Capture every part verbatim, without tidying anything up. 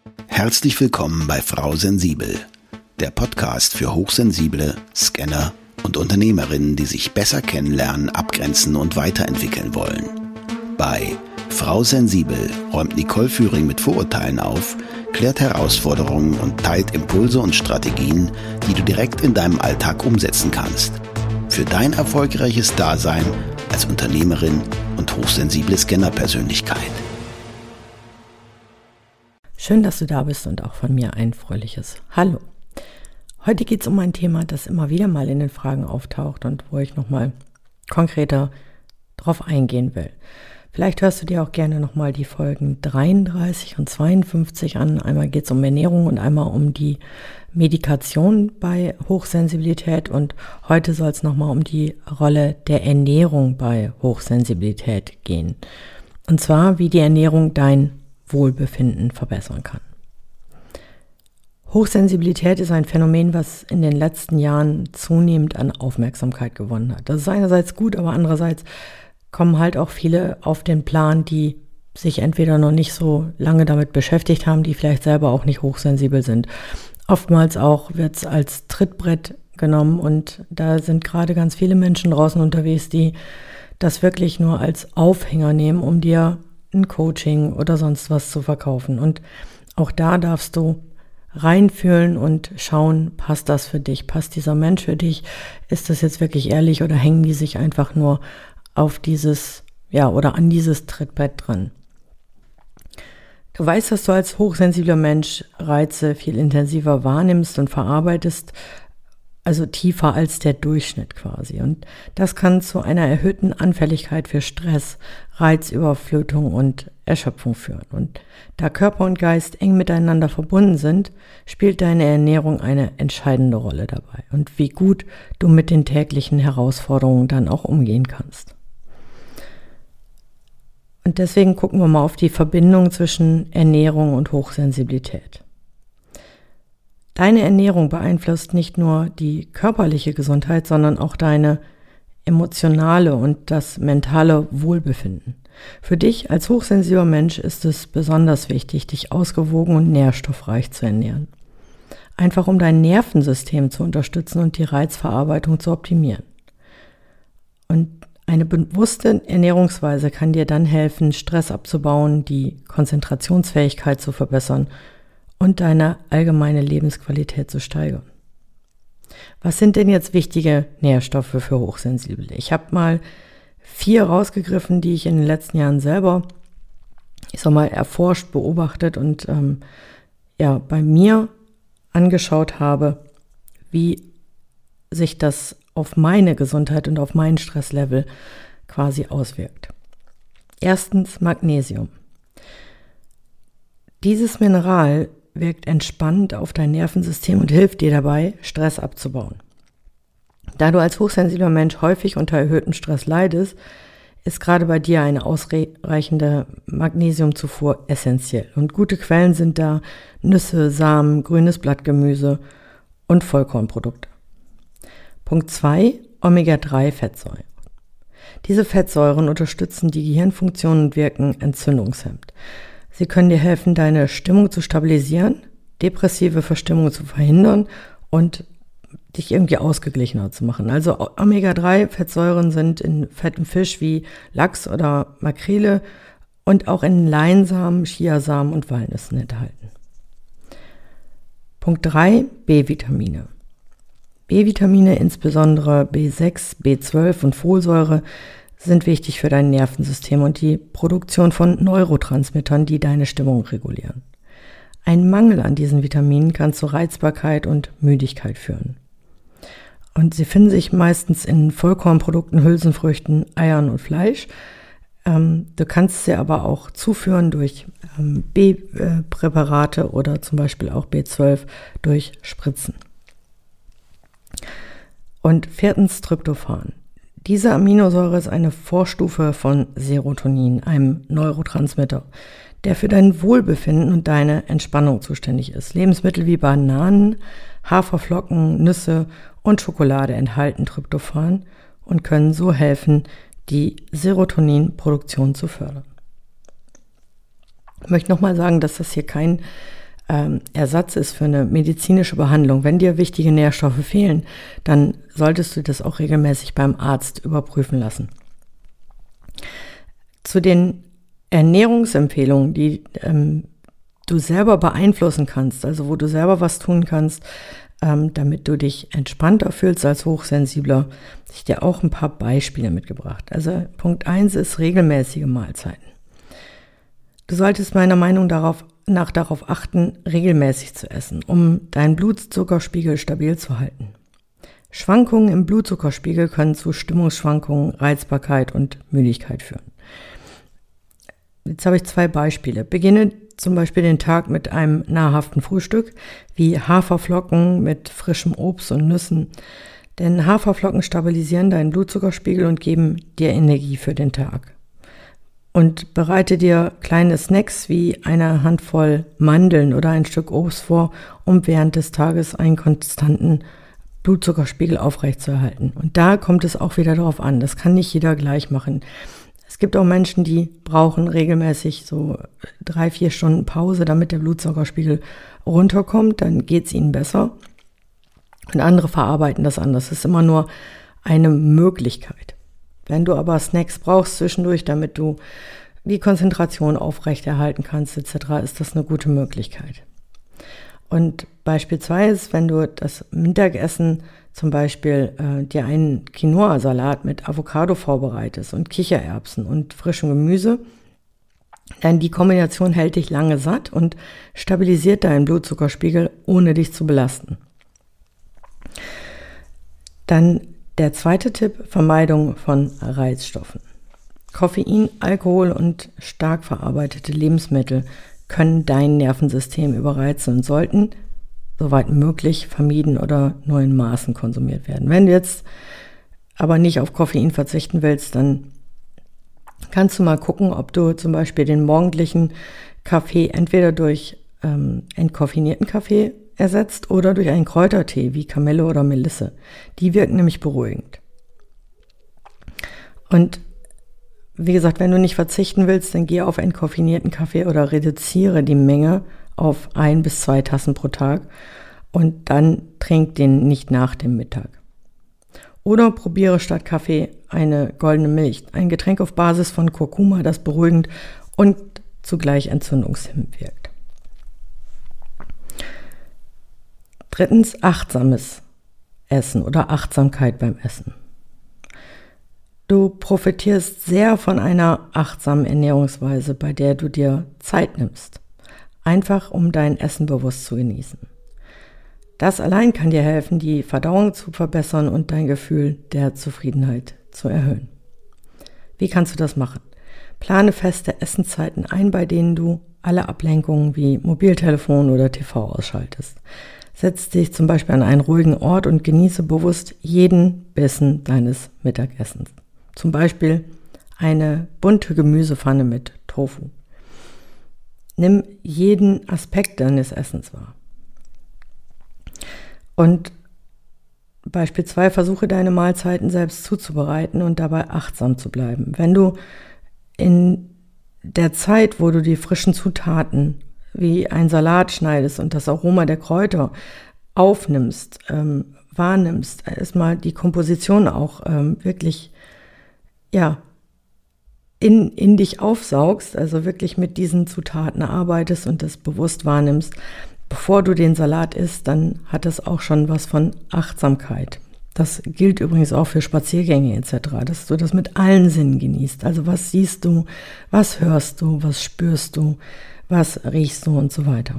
Herzlich willkommen bei Frau Sensibel, der Podcast für Hochsensible, Scanner und Unternehmerinnen, die sich besser kennenlernen, abgrenzen und weiterentwickeln wollen. Bei Frau Sensibel räumt Nicole Führing mit Vorurteilen auf, klärt Herausforderungen und teilt Impulse und Strategien, die du direkt in deinem Alltag umsetzen kannst. Für dein erfolgreiches Dasein als Unternehmerin und hochsensible Scanner-Persönlichkeit. Schön, dass du da bist und auch von mir ein fröhliches Hallo. Heute geht es um ein Thema, das immer wieder mal in den Fragen auftaucht und wo ich nochmal konkreter drauf eingehen will. Vielleicht hörst du dir auch gerne nochmal die Folgen dreiunddreißig und zweiundfünfzig an. Einmal geht es um Ernährung und einmal um die Medikation bei Hochsensibilität. Und heute soll es nochmal um die Rolle der Ernährung bei Hochsensibilität gehen. Und zwar, wie die Ernährung dein Wohlbefinden verbessern kann. Hochsensibilität ist ein Phänomen, was in den letzten Jahren zunehmend an Aufmerksamkeit gewonnen hat. Das ist einerseits gut, aber andererseits kommen halt auch viele auf den Plan, die sich entweder noch nicht so lange damit beschäftigt haben, die vielleicht selber auch nicht hochsensibel sind. Oftmals auch wird es als Trittbrett genommen und da sind gerade ganz viele Menschen draußen unterwegs, die das wirklich nur als Aufhänger nehmen, um dir ein Coaching oder sonst was zu verkaufen. Und auch da darfst du reinfühlen und schauen, passt das für dich? Passt dieser Mensch für dich? Ist das jetzt wirklich ehrlich oder hängen die sich einfach nur auf dieses, ja, oder an dieses Trittbrett dran? Du weißt, dass du als hochsensibler Mensch Reize viel intensiver wahrnimmst und verarbeitest, also tiefer als der Durchschnitt quasi. Und das kann zu einer erhöhten Anfälligkeit für Stress, Reizüberflutung und Erschöpfung führen. Und da Körper und Geist eng miteinander verbunden sind, spielt deine Ernährung eine entscheidende Rolle dabei. Und wie gut du mit den täglichen Herausforderungen dann auch umgehen kannst. Und deswegen gucken wir mal auf die Verbindung zwischen Ernährung und Hochsensibilität. Deine Ernährung beeinflusst nicht nur die körperliche Gesundheit, sondern auch deine emotionale und das mentale Wohlbefinden. Für dich als hochsensibler Mensch ist es besonders wichtig, dich ausgewogen und nährstoffreich zu ernähren. Einfach um dein Nervensystem zu unterstützen und die Reizverarbeitung zu optimieren. Und eine bewusste Ernährungsweise kann dir dann helfen, Stress abzubauen, die Konzentrationsfähigkeit zu verbessern und deine allgemeine Lebensqualität zu steigern. Was sind denn jetzt wichtige Nährstoffe für Hochsensible? Ich habe mal vier rausgegriffen, die ich in den letzten Jahren selber, ich sag mal, erforscht, beobachtet und ähm, ja, bei mir angeschaut habe, wie sich das auf meine Gesundheit und auf meinen Stresslevel quasi auswirkt. Erstens Magnesium. Dieses Mineral wirkt entspannend auf dein Nervensystem und hilft dir dabei, Stress abzubauen. Da du als hochsensibler Mensch häufig unter erhöhtem Stress leidest, ist gerade bei dir eine ausreichende Magnesiumzufuhr essentiell. Und gute Quellen sind da Nüsse, Samen, grünes Blattgemüse und Vollkornprodukte. Punkt zwei, Omega drei Fettsäuren. Diese Fettsäuren unterstützen die Gehirnfunktion und wirken entzündungshemmend. Sie können dir helfen, deine Stimmung zu stabilisieren, depressive Verstimmung zu verhindern und dich irgendwie ausgeglichener zu machen. Also Omega drei Fettsäuren sind in fettem Fisch wie Lachs oder Makrele und auch in Leinsamen, Chiasamen und Walnüssen enthalten. Punkt drei, B-Vitamine. B-Vitamine, insbesondere B sechs, B zwölf und Folsäure, sind wichtig für dein Nervensystem und die Produktion von Neurotransmittern, die deine Stimmung regulieren. Ein Mangel an diesen Vitaminen kann zu Reizbarkeit und Müdigkeit führen. Und sie finden sich meistens in Vollkornprodukten, Hülsenfrüchten, Eiern und Fleisch. Ähm, du kannst sie aber auch zuführen durch ähm, B-Präparate oder zum Beispiel auch B zwölf durch Spritzen. Und viertens Tryptophan. Diese Aminosäure ist eine Vorstufe von Serotonin, einem Neurotransmitter, der für dein Wohlbefinden und deine Entspannung zuständig ist. Lebensmittel wie Bananen, Haferflocken, Nüsse und Schokolade enthalten Tryptophan und können so helfen, die Serotoninproduktion zu fördern. Ich möchte nochmal sagen, dass das hier kein ähm, Ersatz ist für eine medizinische Behandlung. Wenn dir wichtige Nährstoffe fehlen, dann solltest du das auch regelmäßig beim Arzt überprüfen lassen. Zu den Ernährungsempfehlungen, die ähm, du selber beeinflussen kannst, also wo du selber was tun kannst, ähm, damit du dich entspannter fühlst als Hochsensibler, habe ich dir auch ein paar Beispiele mitgebracht. Also Punkt eins ist regelmäßige Mahlzeiten. Du solltest meiner Meinung darauf, nach darauf achten, regelmäßig zu essen, um deinen Blutzuckerspiegel stabil zu halten. Schwankungen im Blutzuckerspiegel können zu Stimmungsschwankungen, Reizbarkeit und Müdigkeit führen. Jetzt habe ich zwei Beispiele. Beginne zum Beispiel den Tag mit einem nahrhaften Frühstück, wie Haferflocken mit frischem Obst und Nüssen. Denn Haferflocken stabilisieren deinen Blutzuckerspiegel und geben dir Energie für den Tag. Und bereite dir kleine Snacks wie eine Handvoll Mandeln oder ein Stück Obst vor, um während des Tages einen konstanten Blutzuckerspiegel aufrechtzuerhalten. Und da kommt es auch wieder darauf an. Das kann nicht jeder gleich machen. Es gibt auch Menschen, die brauchen regelmäßig so drei, vier Stunden Pause, damit der Blutzuckerspiegel runterkommt. Dann geht es ihnen besser. Und andere verarbeiten das anders. Das ist immer nur eine Möglichkeit. Wenn du aber Snacks brauchst zwischendurch, damit du die Konzentration aufrechterhalten kannst et cetera, ist das eine gute Möglichkeit. Und Beispiel zwei ist, wenn du das Mittagessen zum Beispiel äh, dir einen Quinoa-Salat mit Avocado vorbereitest und Kichererbsen und frischem Gemüse, dann die Kombination hält dich lange satt und stabilisiert deinen Blutzuckerspiegel, ohne dich zu belasten. Dann der zweite Tipp, Vermeidung von Reizstoffen. Koffein, Alkohol und stark verarbeitete Lebensmittel können dein Nervensystem überreizen und sollten, soweit möglich, vermieden oder nur in Maßen konsumiert werden. Wenn du jetzt aber nicht auf Koffein verzichten willst, dann kannst du mal gucken, ob du zum Beispiel den morgendlichen Kaffee entweder durch ähm, entkoffinierten Kaffee ersetzt oder durch einen Kräutertee wie Kamille oder Melisse. Die wirken nämlich beruhigend. Und wie gesagt, wenn du nicht verzichten willst, dann geh auf entkoffinierten Kaffee oder reduziere die Menge auf ein bis zwei Tassen pro Tag und dann trink den nicht nach dem Mittag. Oder probiere statt Kaffee eine goldene Milch, ein Getränk auf Basis von Kurkuma, das beruhigend und zugleich entzündungshemmend wirkt. Drittens, achtsames Essen oder Achtsamkeit beim Essen. Du profitierst sehr von einer achtsamen Ernährungsweise, bei der du dir Zeit nimmst, einfach um dein Essen bewusst zu genießen. Das allein kann dir helfen, die Verdauung zu verbessern und dein Gefühl der Zufriedenheit zu erhöhen. Wie kannst du das machen? Plane feste Essenszeiten ein, bei denen du alle Ablenkungen wie Mobiltelefon oder T V ausschaltest. Setz dich zum Beispiel an einen ruhigen Ort und genieße bewusst jeden Bissen deines Mittagessens. Zum Beispiel eine bunte Gemüsepfanne mit Tofu. Nimm jeden Aspekt deines Essens wahr. Und Beispiel zwei, versuche deine Mahlzeiten selbst zuzubereiten und dabei achtsam zu bleiben. Wenn du in der Zeit, wo du die frischen Zutaten wie ein Salat schneidest und das Aroma der Kräuter aufnimmst, ähm, wahrnimmst, erstmal die Komposition auch ähm, wirklich ja, in, in dich aufsaugst, also wirklich mit diesen Zutaten arbeitest und das bewusst wahrnimmst, bevor du den Salat isst, dann hat das auch schon was von Achtsamkeit. Das gilt übrigens auch für Spaziergänge et cetera, dass du das mit allen Sinnen genießt. Also was siehst du, was hörst du, was spürst du, was riechst du und so weiter.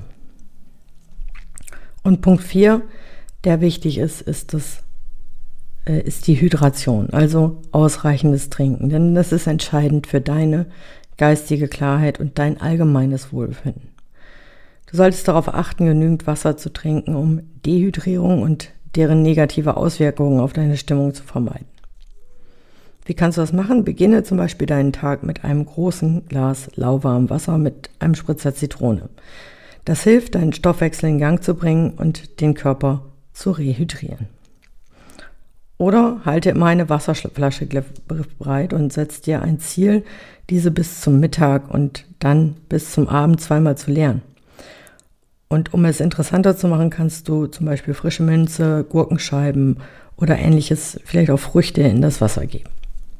Und Punkt vier, der wichtig ist, ist, das, äh, ist die Hydration, also ausreichendes Trinken. Denn das ist entscheidend für deine geistige Klarheit und dein allgemeines Wohlbefinden. Du solltest darauf achten, genügend Wasser zu trinken, um Dehydrierung und deren negative Auswirkungen auf deine Stimmung zu vermeiden. Wie kannst du das machen? Beginne zum Beispiel deinen Tag mit einem großen Glas lauwarmem Wasser mit einem Spritzer Zitrone. Das hilft, deinen Stoffwechsel in Gang zu bringen und den Körper zu rehydrieren. Oder halte immer eine Wasserflasche bereit und setz dir ein Ziel, diese bis zum Mittag und dann bis zum Abend zweimal zu leeren. Und um es interessanter zu machen, kannst du zum Beispiel frische Minze, Gurkenscheiben oder ähnliches, vielleicht auch Früchte in das Wasser geben.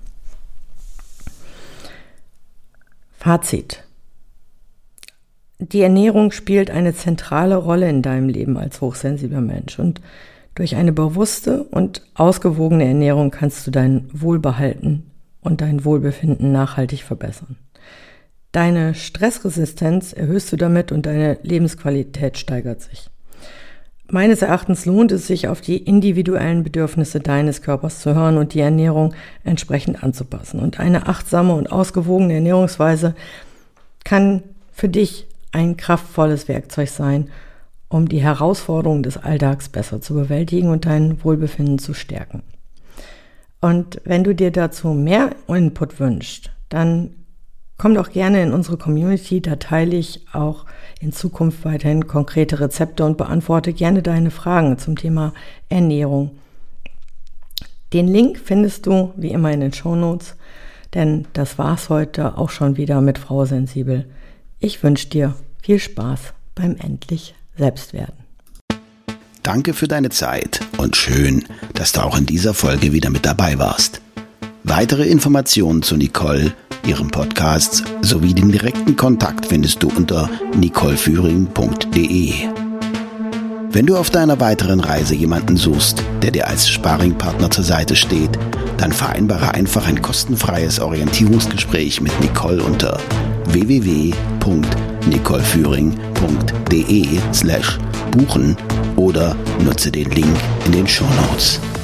Fazit. Die Ernährung spielt eine zentrale Rolle in deinem Leben als hochsensibler Mensch und durch eine bewusste und ausgewogene Ernährung kannst du dein Wohlbehalten und dein Wohlbefinden nachhaltig verbessern. Deine Stressresistenz erhöhst du damit und deine Lebensqualität steigert sich. Meines Erachtens lohnt es sich, auf die individuellen Bedürfnisse deines Körpers zu hören und die Ernährung entsprechend anzupassen. Und eine achtsame und ausgewogene Ernährungsweise kann für dich ein kraftvolles Werkzeug sein, um die Herausforderungen des Alltags besser zu bewältigen und dein Wohlbefinden zu stärken. Und wenn du dir dazu mehr Input wünschst, dann komm doch gerne in unsere Community, da teile ich auch in Zukunft weiterhin konkrete Rezepte und beantworte gerne deine Fragen zum Thema Ernährung. Den Link findest du wie immer in den Shownotes, denn das war's heute auch schon wieder mit Frau Sensibel. Ich wünsche dir viel Spaß beim endlich Selbstwerden. Danke für deine Zeit und schön, dass du auch in dieser Folge wieder mit dabei warst. Weitere Informationen zu Nicole, ihrem Podcast sowie den direkten Kontakt findest du unter nicole führing punkt de. Wenn du auf deiner weiteren Reise jemanden suchst, der dir als Sparringpartner zur Seite steht, dann vereinbare einfach ein kostenfreies Orientierungsgespräch mit Nicole unter w w w punkt nicole führing punkt de slash buchen oder nutze den Link in den Shownotes.